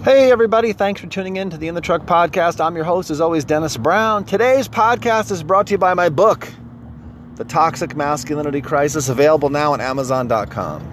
Hey everybody, thanks for tuning in to the In the Truck podcast. I'm your host, as always, Dennis Brown. Today's podcast is brought to you by my book, The Toxic Masculinity Crisis, available now on Amazon.com.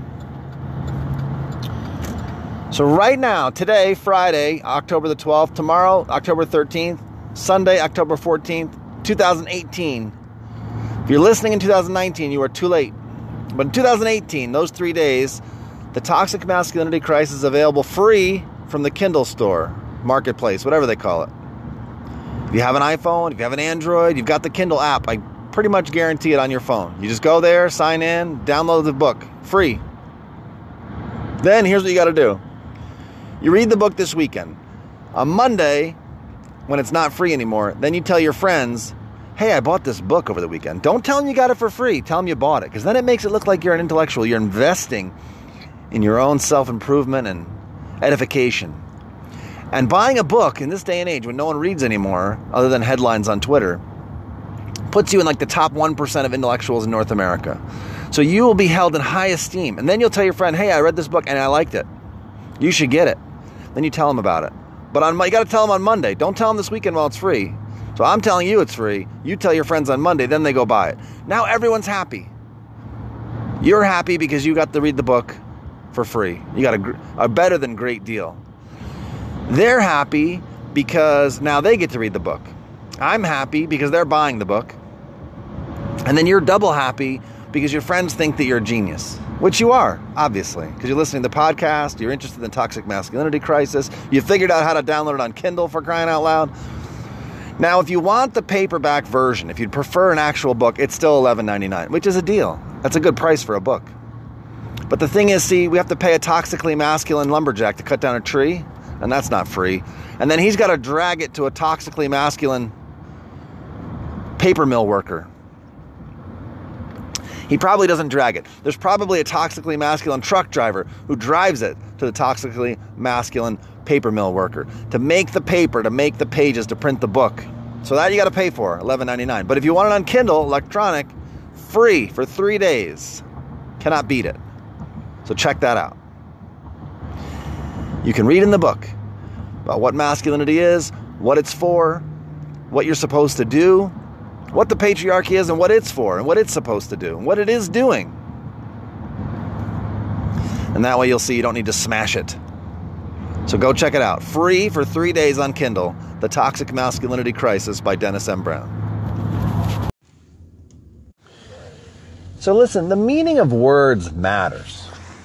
So right now, today, Friday, October the 12th, tomorrow, October 13th, Sunday, October 14th, 2018. If you're listening in 2019, you are too late. But in 2018, those 3 days, The Toxic Masculinity Crisis is available free from the Kindle store, marketplace, whatever they call it. If you have an iPhone, if you have an Android, you've got the Kindle app. I pretty much guarantee it on your phone. You just go there, sign in, download the book, free. Then here's what you got to do. You read the book this weekend. On Monday, when it's not free anymore, then you tell your friends, hey, I bought this book over the weekend. Don't tell them you got it for free. Tell them you bought it, because then it makes it look like you're an intellectual. You're investing in your own self-improvement and edification. And buying a book in this day and age when no one reads anymore, other than headlines on Twitter, puts you in like the top 1% of intellectuals in North America. So you will be held in high esteem. And then you'll tell your friend, hey, I read this book and I liked it. You should get it. Then you tell them about it. But you got to tell them on Monday. Don't tell them this weekend while it's free. So I'm telling you it's free. You tell your friends on Monday, then they go buy it. Now everyone's happy. You're happy because you got to read the book for free. You got a better than great deal. They're happy because now they get to read the book. I'm happy because they're buying the book. And then you're double happy because your friends think that you're a genius, which you are, obviously, because you're listening to the podcast, you're interested in the toxic masculinity crisis, you figured out how to download it on Kindle, for crying out loud. Now, if you want the paperback version, if you'd prefer an actual book, it's still $11.99, which is a deal. That's a good price for a book. But the thing is, see, we have to pay a toxically masculine lumberjack to cut down a tree, and that's not free. And then he's got to drag it to a toxically masculine paper mill worker. He probably doesn't drag it. There's probably a toxically masculine truck driver who drives it to the toxically masculine paper mill worker to make the paper, to make the pages, to print the book. So that you got to pay for, $11.99. But if you want it on Kindle, electronic, free for 3 days. Cannot beat it. So check that out. You can read in the book about what masculinity is, what it's for, what you're supposed to do, what the patriarchy is and what it's for, and what it's supposed to do, and what it is doing. And that way you'll see you don't need to smash it. So go check it out. Free for 3 days on Kindle, The Toxic Masculinity Crisis by Dennis M. Brown. So listen, the meaning of words matters.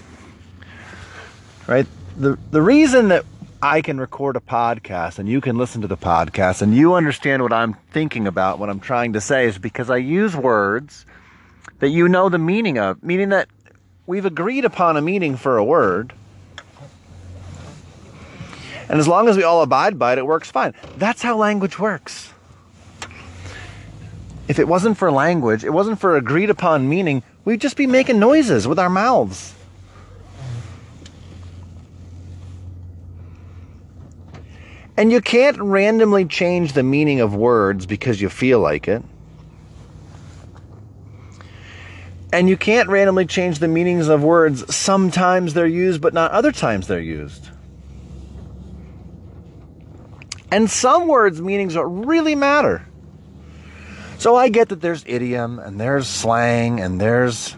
Right? The reason that I can record a podcast and you can listen to the podcast and you understand what I'm thinking about, what I'm trying to say, is because I use words that you know the meaning of, meaning that we've agreed upon a meaning for a word. And as long as we all abide by it, it works fine. That's how language works. If it wasn't for language, it wasn't for agreed upon meaning, we'd just be making noises with our mouths. And you can't randomly change the meaning of words because you feel like it. And you can't randomly change the meanings of words. Sometimes they're used, but not other times they're used. And some words' meanings really matter. So I get that there's idiom, and there's slang, and there's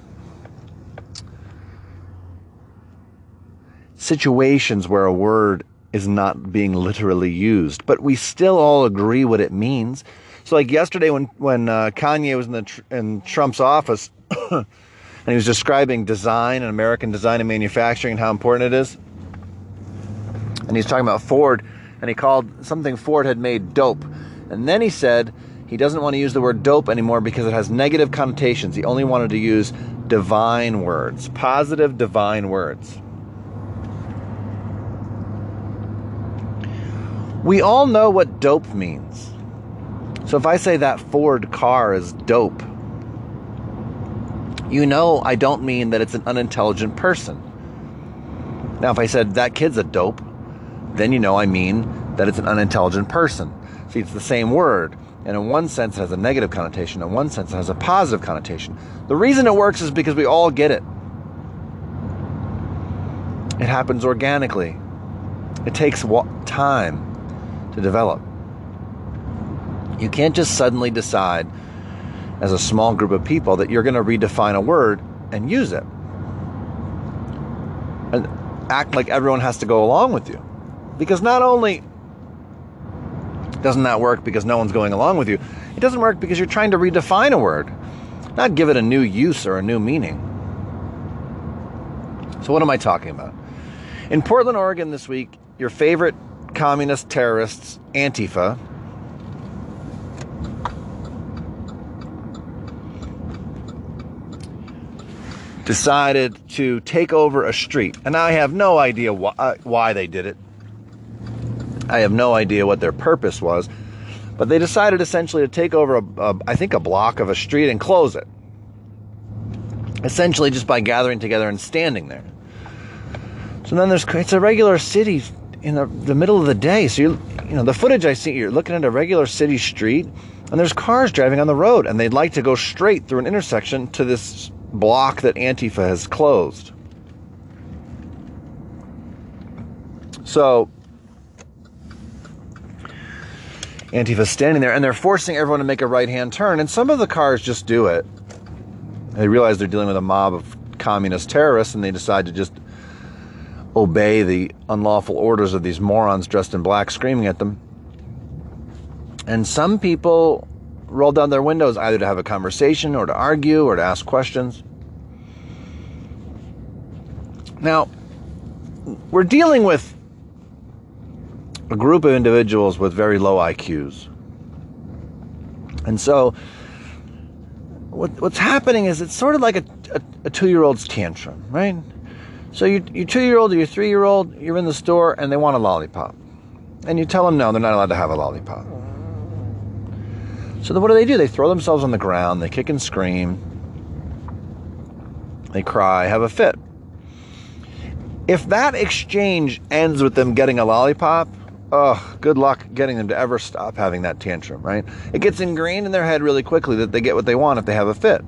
situations where a word is not being literally used, but we still all agree what it means. So like yesterday when Kanye was in Trump's office and he was describing design and American design and manufacturing and how important it is, and he's talking about Ford, and he called something Ford had made dope, and then he said he doesn't want to use the word dope anymore because it has negative connotations. He only wanted to use divine words, positive divine words. We all know what dope means. So if I say that Ford car is dope, you know I don't mean that it's an unintelligent person. Now if I said that kid's a dope, then you know I mean that it's an unintelligent person. See, it's the same word. And in one sense it has a negative connotation. In one sense it has a positive connotation. The reason it works is because we all get it. It happens organically. It takes time to develop. You can't just suddenly decide as a small group of people that you're going to redefine a word and use it and act like everyone has to go along with you. Because not only doesn't that work because no one's going along with you, it doesn't work because you're trying to redefine a word, not give it a new use or a new meaning. So what am I talking about? In Portland, Oregon this week, your favorite communist terrorists, Antifa, decided to take over a street. And I have no idea why they did it. I have no idea what their purpose was. But they decided essentially to take over, I think, a block of a street and close it. Essentially just by gathering together and standing there. So then it's a regular city in the middle of the day. So the footage I see, you're looking at a regular city street and there's cars driving on the road and they'd like to go straight through an intersection to this block that Antifa has closed. So Antifa's standing there and they're forcing everyone to make a right-hand turn, and some of the cars just do it. They realize they're dealing with a mob of communist terrorists and they decide to just obey the unlawful orders of these morons dressed in black screaming at them. And some people roll down their windows either to have a conversation or to argue or to ask questions. Now, we're dealing with a group of individuals with very low IQs. And so what's happening is it's sort of like a 2-year-old's tantrum, right? So your 2-year-old or your 3-year-old, you're in the store and they want a lollipop. And you tell them no, they're not allowed to have a lollipop. So then what do? They throw themselves on the ground, they kick and scream, they cry, have a fit. If that exchange ends with them getting a lollipop, good luck getting them to ever stop having that tantrum, right? It gets ingrained in their head really quickly that they get what they want if they have a fit.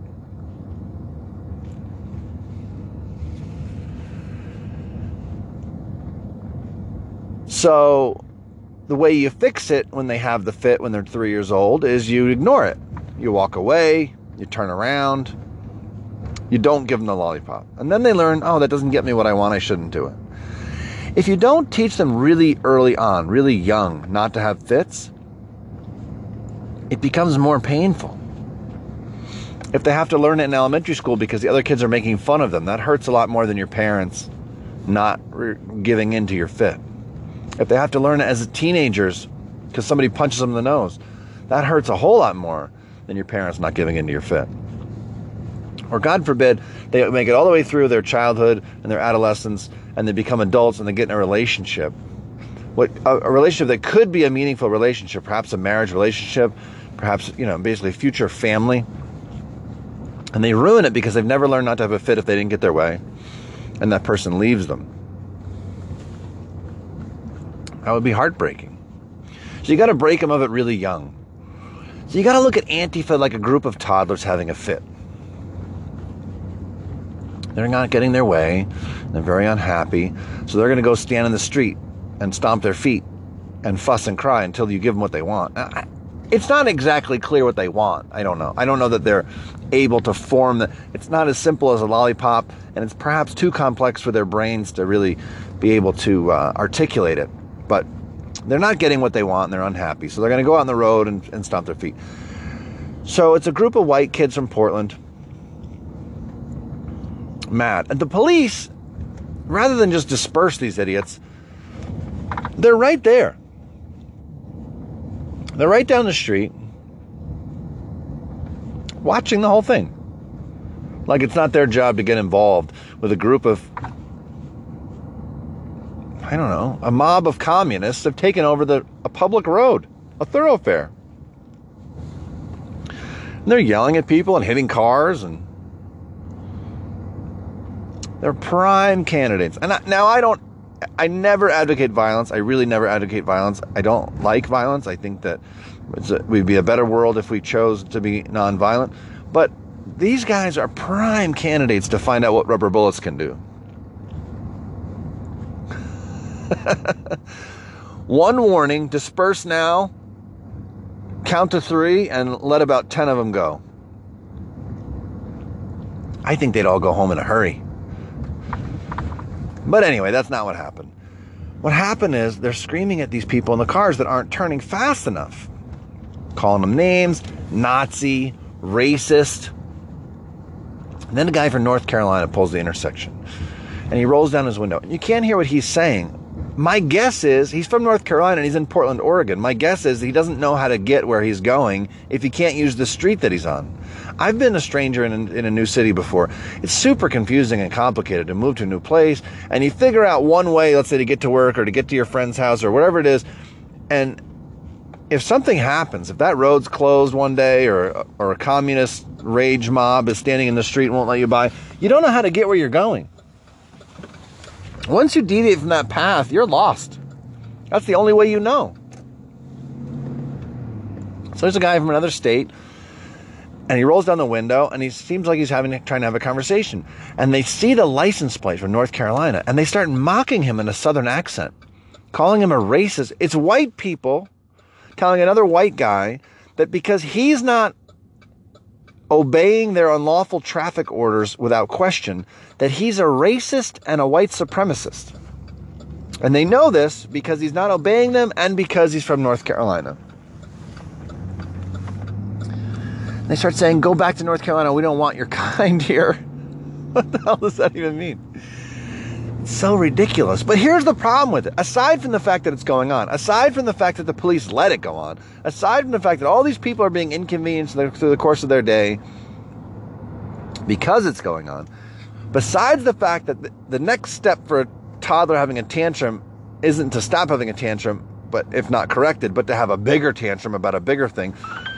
So the way you fix it when they have the fit when they're 3 years old is you ignore it. You walk away, you turn around, you don't give them the lollipop. And then they learn, that doesn't get me what I want, I shouldn't do it. If you don't teach them really early on, really young, not to have fits, it becomes more painful. If they have to learn it in elementary school because the other kids are making fun of them, that hurts a lot more than your parents not giving in to your fit. If they have to learn it as teenagers because somebody punches them in the nose, that hurts a whole lot more than your parents not giving in to your fit. Or God forbid, they make it all the way through their childhood and their adolescence and they become adults and they get in a relationship. A relationship that could be a meaningful relationship, perhaps a marriage relationship, perhaps, basically future family. And they ruin it because they've never learned not to have a fit if they didn't get their way. And that person leaves them. That would be heartbreaking. So you got to break them of it really young. So you got to look at Antifa like a group of toddlers having a fit. They're not getting their way. They're very unhappy. So they're going to go stand in the street and stomp their feet and fuss and cry until you give them what they want. It's not exactly clear what they want. I don't know. I don't know that they're able to form it's not as simple as a lollipop, and it's perhaps too complex for their brains to really be able to articulate it. But they're not getting what they want and they're unhappy. So they're going to go out on the road and stomp their feet. So it's a group of white kids from Portland, mad. And the police, rather than just disperse these idiots, they're right there. They're right down the street, watching the whole thing. Like it's not their job to get involved with a group of, a mob of communists have taken over a public road, a thoroughfare. And they're yelling at people and hitting cars, and they're prime candidates. And I never advocate violence. I really never advocate violence. I don't like violence. I think that we'd be a better world if we chose to be nonviolent. But these guys are prime candidates to find out what rubber bullets can do. One warning, disperse now, count to 3, and let about 10 of them go. I think they'd all go home in a hurry. But anyway, that's not what happened. What happened is they're screaming at these people in the cars that aren't turning fast enough. Calling them names, Nazi, racist. And then a guy from North Carolina pulls the intersection. And he rolls down his window. And you can't hear what he's saying. My guess is, he's from North Carolina and he's in Portland, Oregon. My guess is he doesn't know how to get where he's going if he can't use the street that he's on. I've been a stranger in a new city before. It's super confusing and complicated to move to a new place. And you figure out one way, let's say, to get to work or to get to your friend's house or whatever it is. And if something happens, if that road's closed one day or a communist rage mob is standing in the street and won't let you by, you don't know how to get where you're going. Once you deviate from that path, you're lost. That's the only way you know. So there's a guy from another state, and he rolls down the window, and he seems like he's trying to have a conversation. And they see the license plate from North Carolina, and they start mocking him in a southern accent, calling him a racist. It's white people telling another white guy that because he's not obeying their unlawful traffic orders without question, that he's a racist and a white supremacist. And they know this because he's not obeying them and because he's from North Carolina. They start saying, go back to North Carolina, we don't want your kind here. What the hell does that even mean? It's so ridiculous. But here's the problem with it. Aside from the fact that it's going on, aside from the fact that the police let it go on, aside from the fact that all these people are being inconvenienced through the course of their day because it's going on, besides the fact that the next step for a toddler having a tantrum isn't to stop having a tantrum, but if not corrected, but to have a bigger tantrum about a bigger thing.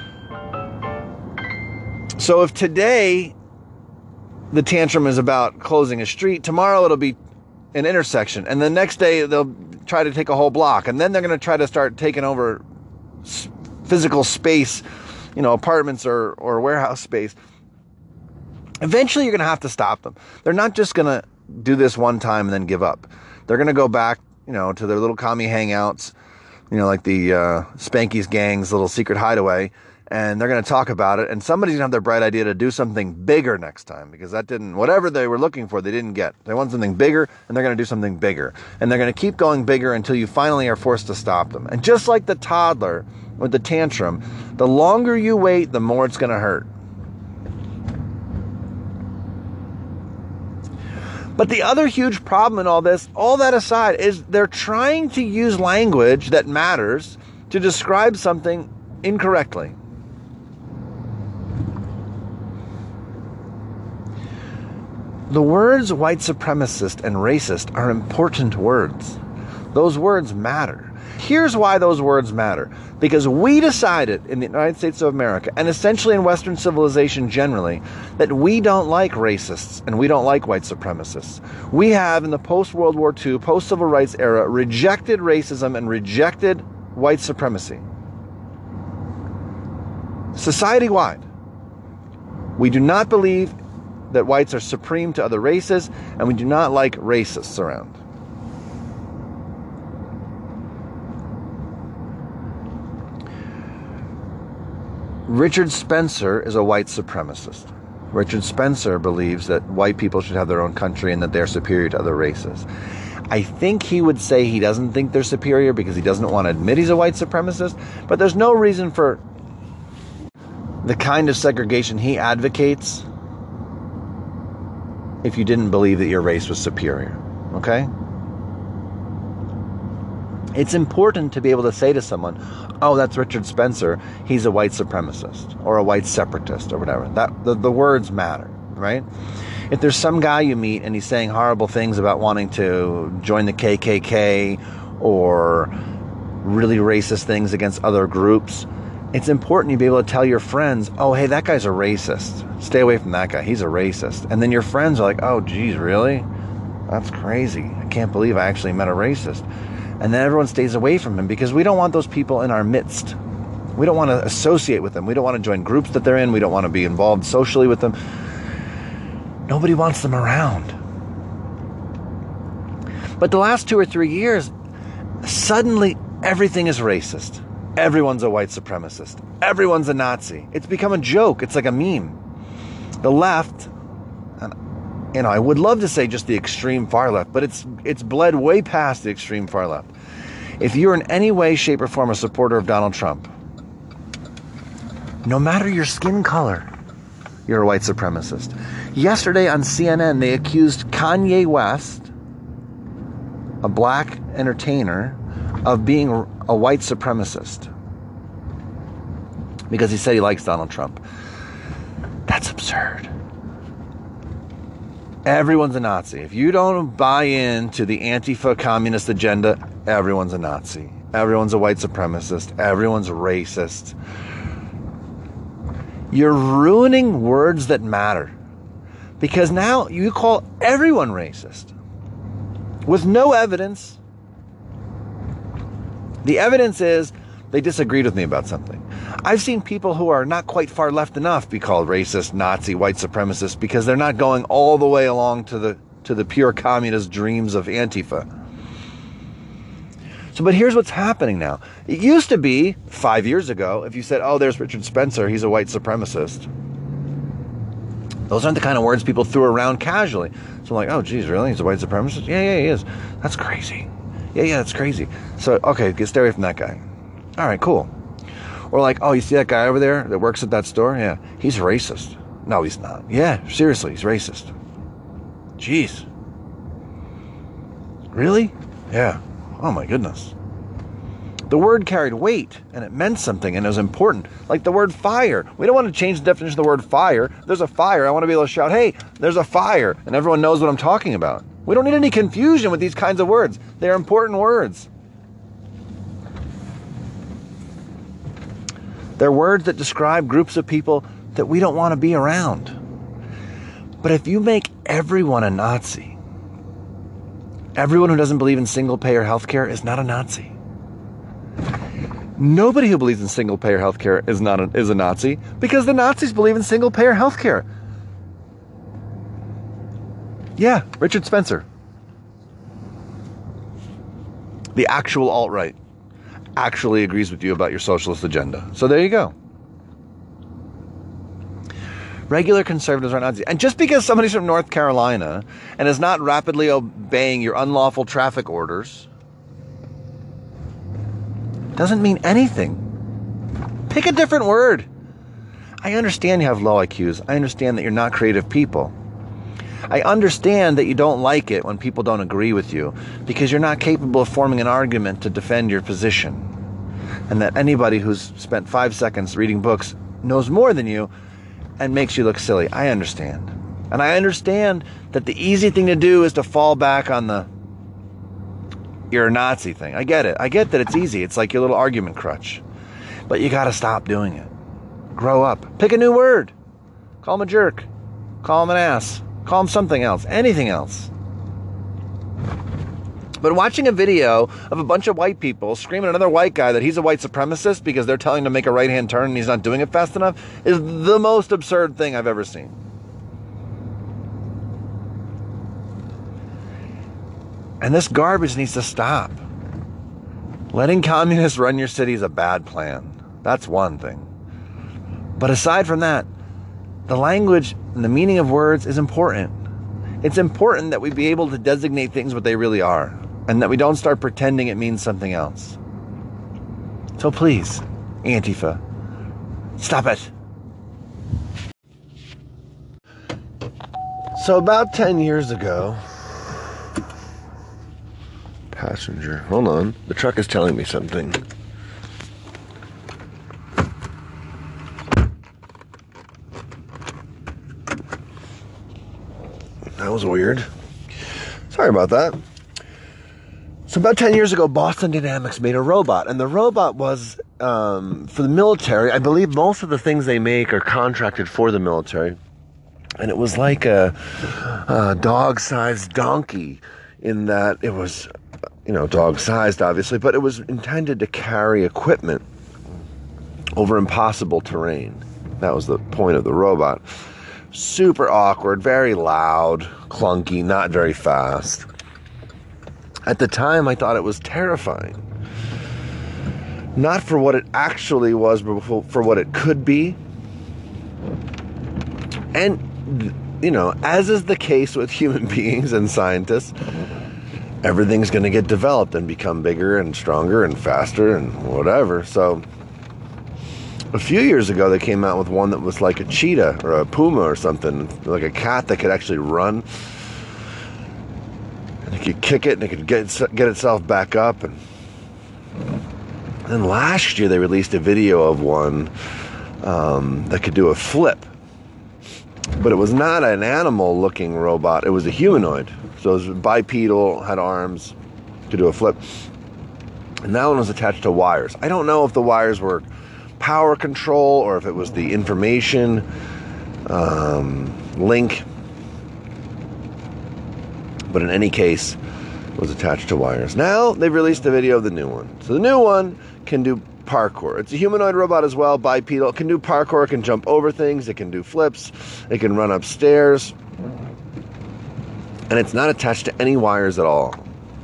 So if today the tantrum is about closing a street, tomorrow it'll be an intersection, and the next day they'll try to take a whole block, and then they're going to try to start taking over physical space, apartments or warehouse space. Eventually you're going to have to stop them. They're not just going to do this one time and then give up. They're going to go back, to their little commie hangouts, like the Spanky's gang's little secret hideaway, and they're going to talk about it, and somebody's going to have their bright idea to do something bigger next time, because whatever they were looking for, they didn't get. They want something bigger, and they're going to do something bigger. And they're going to keep going bigger until you finally are forced to stop them. And just like the toddler with the tantrum, the longer you wait, the more it's going to hurt. But the other huge problem in all this, all that aside, is they're trying to use language that matters to describe something incorrectly. The words white supremacist and racist are important words. Those words matter. Here's why those words matter. Because we decided in the United States of America, and essentially in Western civilization generally, that we don't like racists and we don't like white supremacists. We have, in the post-World War II, post-civil rights era, rejected racism and rejected white supremacy. Society-wide. We do not believe that whites are supreme to other races, and we do not like racists around. Richard Spencer is a white supremacist. Richard Spencer believes that white people should have their own country and that they're superior to other races. I think he would say he doesn't think they're superior because he doesn't want to admit he's a white supremacist, but there's no reason for the kind of segregation he advocates if you didn't believe that your race was superior, okay? It's important to be able to say to someone, oh, that's Richard Spencer, he's a white supremacist or a white separatist or whatever. The words matter, right? If there's some guy you meet and he's saying horrible things about wanting to join the KKK or really racist things against other groups, it's important you be able to tell your friends, oh, hey, that guy's a racist. Stay away from that guy. He's a racist. And then your friends are like, oh, geez, really? That's crazy. I can't believe I actually met a racist. And then everyone stays away from him because we don't want those people in our midst. We don't want to associate with them. We don't want to join groups that they're in. We don't want to be involved socially with them. Nobody wants them around. But the last 2 or 3 years, suddenly everything is racist. Everyone's a white supremacist. Everyone's a Nazi. It's become a joke. It's like a meme. The left, and I would love to say just the extreme far left, but it's bled way past the extreme far left. If you're in any way, shape, or form a supporter of Donald Trump, no matter your skin color, you're a white supremacist. Yesterday on CNN, they accused Kanye West, a black entertainer, of being a white supremacist because he said he likes Donald Trump. That's absurd. Everyone's a Nazi. If you don't buy into the Antifa communist agenda, everyone's a Nazi. Everyone's a white supremacist. Everyone's racist. You're ruining words that matter because now you call everyone racist with no evidence. The evidence is they disagreed with me about something. I've seen people who are not quite far left enough be called racist, Nazi, white supremacist because they're not going all the way along to the pure communist dreams of Antifa. So, but here's what's happening now. It used to be 5 years ago, if you said, oh, there's Richard Spencer, he's a white supremacist. Those aren't the kind of words people threw around casually. So I'm like, oh, geez, really? He's a white supremacist? Yeah, he is. That's crazy. Yeah, that's crazy. So, okay, stay away from that guy. All right, cool. Or like, oh, you see that guy over there that works at that store? Yeah, he's racist. No, he's not. Yeah, seriously, he's racist. Jeez. Really? Yeah. Oh my goodness. The word carried weight and it meant something and it was important. Like the word fire. We don't want to change the definition of the word fire. There's a fire. I want to be able to shout, hey, there's a fire. And everyone knows what I'm talking about. We don't need any confusion with these kinds of words. They're important words. They're words that describe groups of people that we don't want to be around. But if you make everyone a Nazi, everyone who doesn't believe in single-payer healthcare is not a Nazi. Nobody who believes in single-payer healthcare is a Nazi because the Nazis believe in single-payer healthcare. Yeah, Richard Spencer. The actual alt-right actually agrees with you about your socialist agenda. So there you go. Regular conservatives are Nazis. And just because somebody's from North Carolina and is not rapidly obeying your unlawful traffic orders doesn't mean anything. Pick a different word. I understand you have low IQs. I understand that you're not creative people. I understand that you don't like it when people don't agree with you because you're not capable of forming an argument to defend your position. And that anybody who's spent 5 seconds reading books knows more than you and makes you look silly. I understand. And I understand that the easy thing to do is to fall back on the you're a Nazi thing. I get it. I get that it's easy. It's like your little argument crutch. But you got to stop doing it. Grow up. Pick a new word. Call him a jerk. Call him an ass. Call him something else. Anything else. But watching a video of a bunch of white people screaming at another white guy that he's a white supremacist because they're telling him to make a right-hand turn and he's not doing it fast enough is the most absurd thing I've ever seen. And this garbage needs to stop. Letting communists run your city is a bad plan. That's one thing. But aside from that, the language and the meaning of words is important. It's important that we be able to designate things what they really are, and that we don't start pretending it means something else. So please, Antifa, stop it. So about 10 years ago, passenger, hold on, the truck is telling me something. That was weird. Sorry about that. So about 10 years ago, Boston Dynamics made a robot, and the robot was for the military. I believe most of the things they make are contracted for the military. And it was like a dog-sized donkey in that it was, dog-sized, obviously, but it was intended to carry equipment over impossible terrain. That was the point of the robot. Super awkward, very loud, clunky, not very fast. At the time, I thought it was terrifying. Not for what it actually was, but for what it could be. And, as is the case with human beings and scientists, everything's going to get developed and become bigger and stronger and faster and whatever. So a few years ago, they came out with one that was like a cheetah or a puma or something, like a cat that could actually run. And it could kick it and it could get itself back up. And then last year, they released a video of one that could do a flip. But it was not an animal-looking robot. It was a humanoid. So it was bipedal, had arms, could do a flip. And that one was attached to wires. I don't know if the wires were power control or if it was the information link. But in any case, it was attached to wires. Now, they've released a video of the new one. So the new one can do parkour. It's a humanoid robot as well, bipedal. It can do parkour, it can jump over things, it can do flips, it can run upstairs. And it's not attached to any wires at all.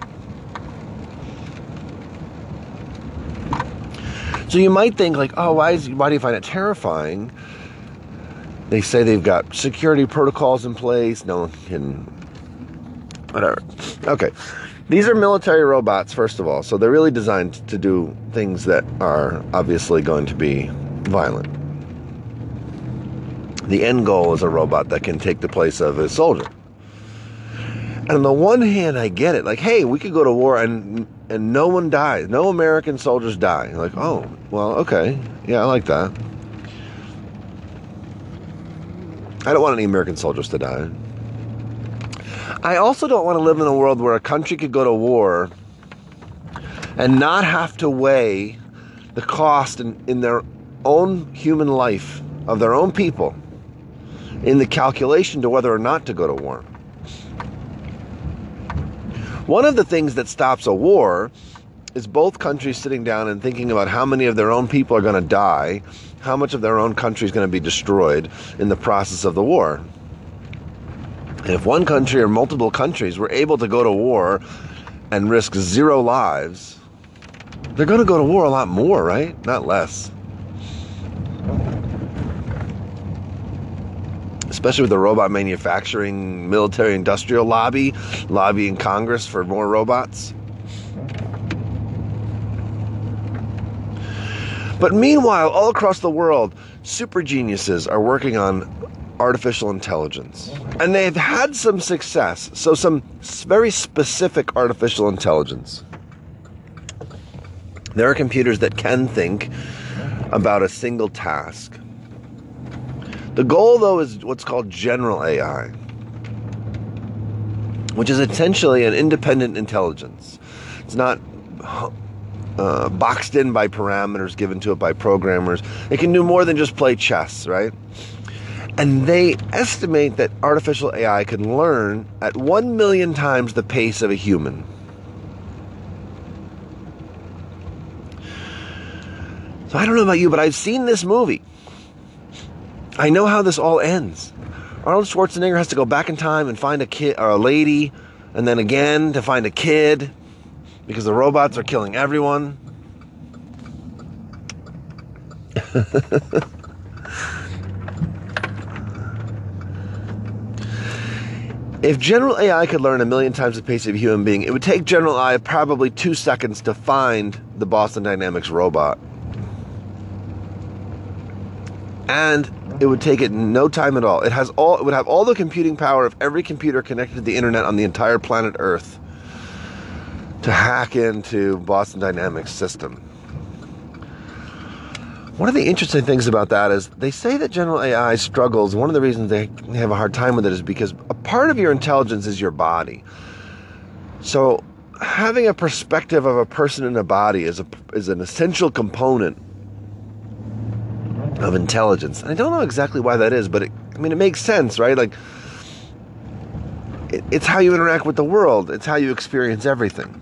So you might think like, oh, why do you find it terrifying? They say they've got security protocols in place, no one can, whatever. Okay. These are military robots, first of all, so they're really designed to do things that are obviously going to be violent. The end goal is a robot that can take the place of a soldier. And on the one hand, I get it. Like, hey, we could go to war and no one dies. No American soldiers die. Like, oh, well, okay. Yeah, I like that. I don't want any American soldiers to die. I also don't want to live in a world where a country could go to war and not have to weigh the cost in their own human life of their own people in the calculation to whether or not to go to war. One of the things that stops a war is both countries sitting down and thinking about how many of their own people are going to die, how much of their own country is going to be destroyed in the process of the war. And if one country or multiple countries were able to go to war and risk 0 lives, they're going to go to war a lot more, right? Not less. Especially with the robot manufacturing, military industrial lobby, lobbying Congress for more robots. But meanwhile, all across the world, super geniuses are working on artificial intelligence. And they've had some success. So some very specific artificial intelligence. There are computers that can think about a single task. The goal, though, is what's called general AI, which is essentially an independent intelligence. It's not boxed in by parameters given to it by programmers. It can do more than just play chess, right? And they estimate that artificial AI can learn at 1 million times the pace of a human. So I don't know about you, but I've seen this movie. I know how this all ends. Arnold Schwarzenegger has to go back in time and find a kid or a lady, and then again to find a kid because the robots are killing everyone. If general AI could learn 1 million times the pace of a human being, it would take general AI probably 2 seconds to find the Boston Dynamics robot. And it would take it no time at all. It would have all the computing power of every computer connected to the internet on the entire planet Earth to hack into Boston Dynamics' system. One of the interesting things about that is they say that general AI struggles. One of the reasons they have a hard time with it is because a part of your intelligence is your body. So having a perspective of a person in a body is an essential component of intelligence. And I don't know exactly why that is, but it makes sense, right? Like, it's how you interact with the world. It's how you experience everything.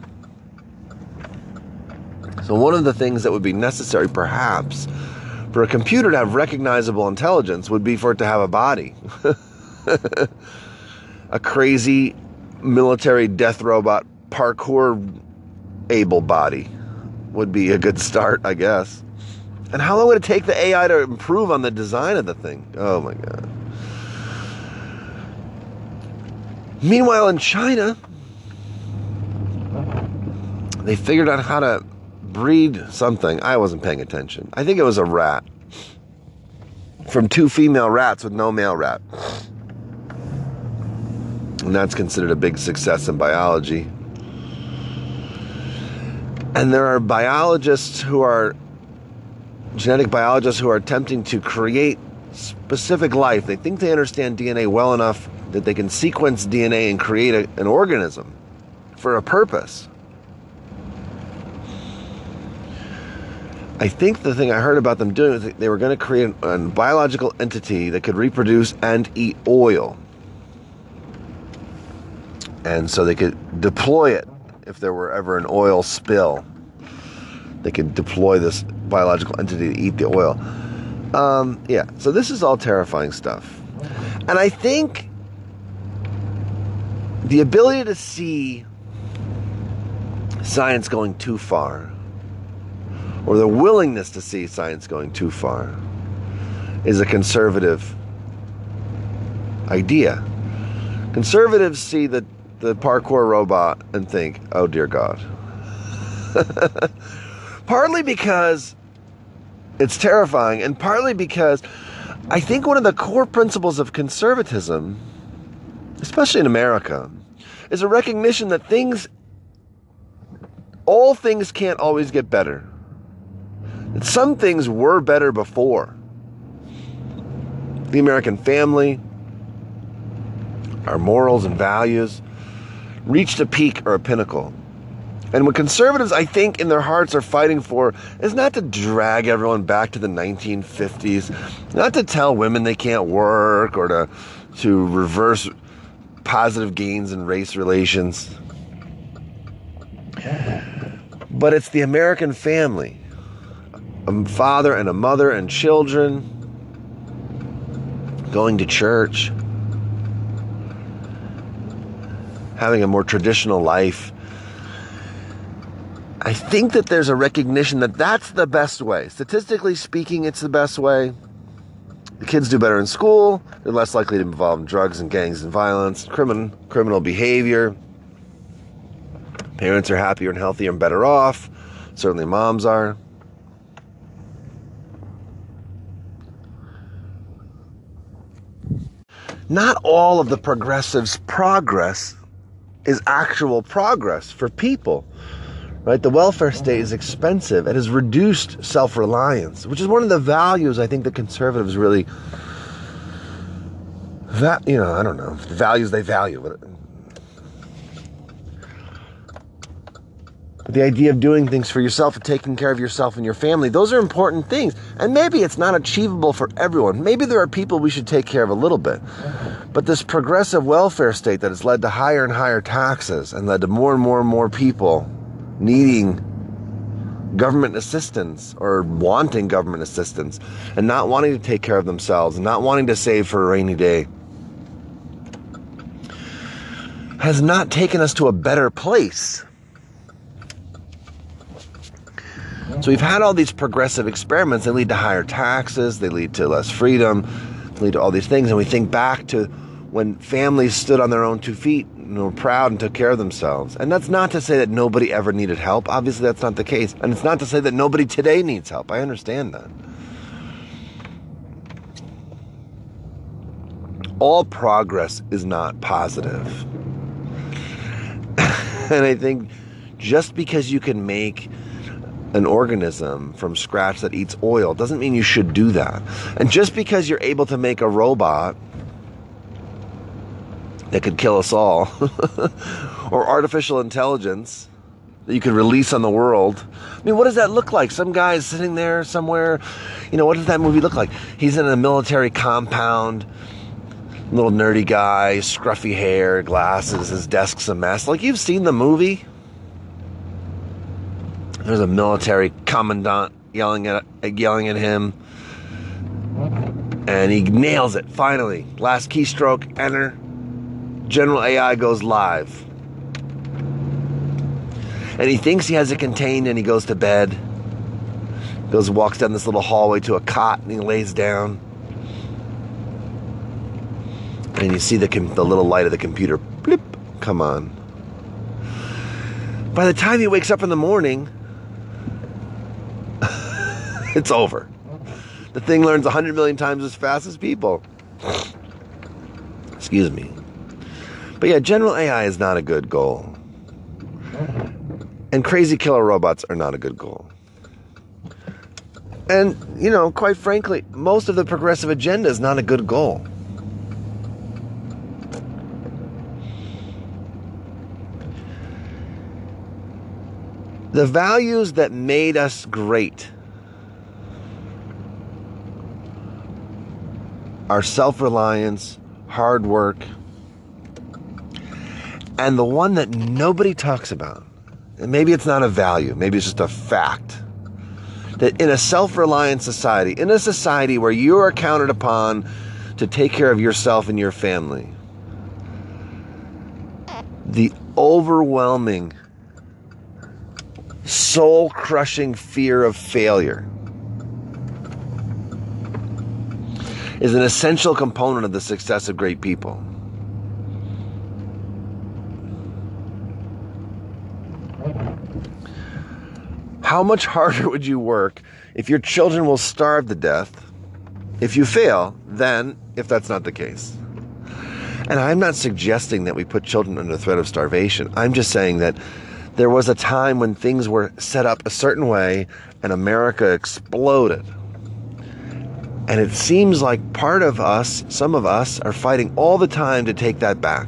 So one of the things that would be necessary, perhaps, for a computer to have recognizable intelligence would be for it to have a body. A crazy military death robot parkour able body would be a good start, I guess. And how long would it take the AI to improve on the design of the thing? Oh my God. Meanwhile, in China, they figured out how to breed something. I wasn't paying attention. I think it was a rat. From 2 female rats with no male rat. And that's considered a big success in biology. And there are genetic biologists who are attempting to create specific life. They think they understand DNA well enough that they can sequence DNA and create an organism for a purpose. I think the thing I heard about them doing is they were going to create a biological entity that could reproduce and eat oil. And so they could deploy it if there were ever an oil spill. They could deploy this biological entity to eat the oil. Yeah, so this is all terrifying stuff. And I think the ability to see science going too far, or the willingness to see science going too far, is a conservative idea. Conservatives see the parkour robot and think, oh dear God. Partly because it's terrifying, and partly because I think one of the core principles of conservatism, especially in America, is a recognition that all things can't always get better. That some things were better before. The American family, our morals and values, reached a peak or a pinnacle. And what conservatives, I think, in their hearts are fighting for is not to drag everyone back to the 1950s, not to tell women they can't work or to reverse positive gains in race relations. But it's the American family, a father and a mother and children, going to church, having a more traditional life. I think that there's a recognition that that's the best way. Statistically speaking, it's the best way. The kids do better in school. They're less likely to be involved in drugs and gangs and violence, criminal behavior. Parents are happier and healthier and better off. Certainly moms are. Not all of the progressives' progress is actual progress for people. Right? The welfare state is expensive. It has reduced self-reliance, which is one of the values I think the conservatives really, I don't know, the values they value. But the idea of doing things for yourself and taking care of yourself and your family, those are important things. And maybe it's not achievable for everyone. Maybe there are people we should take care of a little bit. But this progressive welfare state that has led to higher and higher taxes and led to more and more and more people needing government assistance or wanting government assistance and not wanting to take care of themselves and not wanting to save for a rainy day has not taken us to a better place. So we've had all these progressive experiments. They lead to higher taxes, they lead to less freedom, they lead to all these things, and we think back to when families stood on their own 2 feet and were proud and took care of themselves. And that's not to say that nobody ever needed help. Obviously, that's not the case. And it's not to say that nobody today needs help. I understand that. All progress is not positive. And I think just because you can make an organism from scratch that eats oil doesn't mean you should do that. And just because you're able to make a robot that could kill us all, or artificial intelligence that you could release on the world. I mean, what does that look like? Some guy is sitting there somewhere, what does that movie look like? He's in a military compound, little nerdy guy, scruffy hair, glasses, his desk's a mess. Like, you've seen the movie. There's a military commandant yelling at him, and he nails it, finally. Last keystroke, enter. General AI goes live. And he thinks he has it contained, and he goes to bed. Walks down this little hallway to a cot, and he lays down. And you see the little light of the computer, blip, come on. By the time he wakes up in the morning, it's over. The thing learns 100 million times as fast as people. Excuse me. But yeah, general AI is not a good goal. And crazy killer robots are not a good goal. And, quite frankly, most of the progressive agenda is not a good goal. The values that made us great are self-reliance, hard work, and the one that nobody talks about, and maybe it's not a value, maybe it's just a fact, that in a self-reliant society, in a society where you are counted upon to take care of yourself and your family, the overwhelming, soul-crushing fear of failure is an essential component of the success of great people. How much harder would you work if your children will starve to death if you fail than if that's not the case? And I'm not suggesting that we put children under threat of starvation. I'm just saying that there was a time when things were set up a certain way and America exploded. And it seems like part of us, some of us, are fighting all the time to take that back.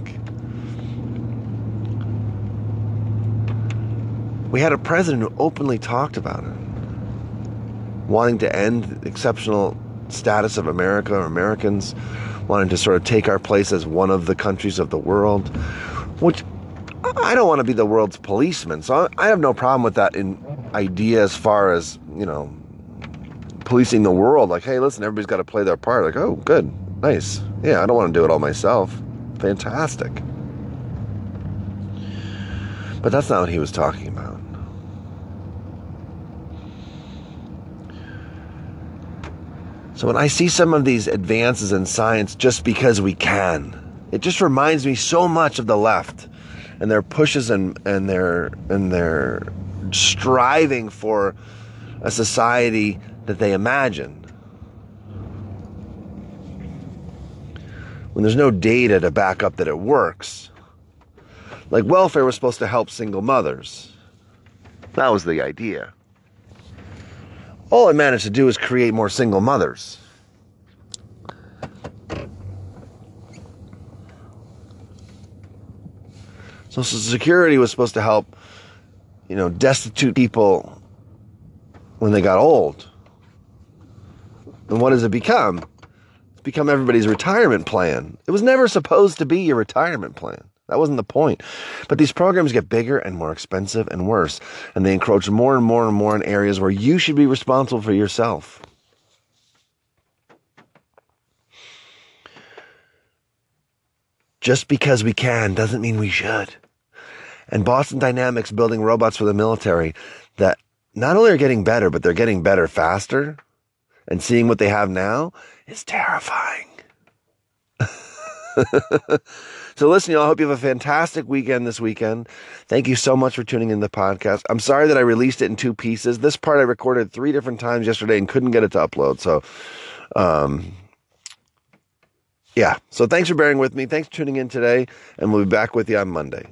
We had a president who openly talked about it, wanting to end the exceptional status of America or Americans, wanting to sort of take our place as one of the countries of the world, which I don't want to be the world's policeman, so I have no problem with that in idea as far as, policing the world. Like, hey, listen, everybody's got to play their part. Like, oh, good, nice. Yeah, I don't want to do it all myself. Fantastic. But that's not what he was talking about. So when I see some of these advances in science just because we can, it just reminds me so much of the left and their pushes and their striving for a society that they imagine, when there's no data to back up that it works. Like welfare was supposed to help single mothers. That was the idea. All it managed to do is create more single mothers. Social Security was supposed to help, destitute people when they got old. And what does it become? It's become everybody's retirement plan. It was never supposed to be your retirement plan. That wasn't the point. But these programs get bigger and more expensive and worse. And they encroach more and more and more in areas where you should be responsible for yourself. Just because we can doesn't mean we should. And Boston Dynamics building robots for the military that not only are getting better, but they're getting better faster. And seeing what they have now is terrifying. So listen, y'all, I hope you have a fantastic weekend this weekend. Thank you so much for tuning in to the podcast. I'm sorry that I released it in 2 pieces. This part I recorded 3 different times yesterday and couldn't get it to upload. So, yeah. So thanks for bearing with me. Thanks for tuning in today. And we'll be back with you on Monday.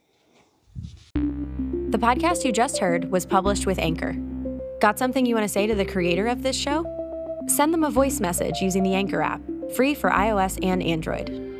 The podcast you just heard was published with Anchor. Got something you want to say to the creator of this show? Send them a voice message using the Anchor app, free for iOS and Android.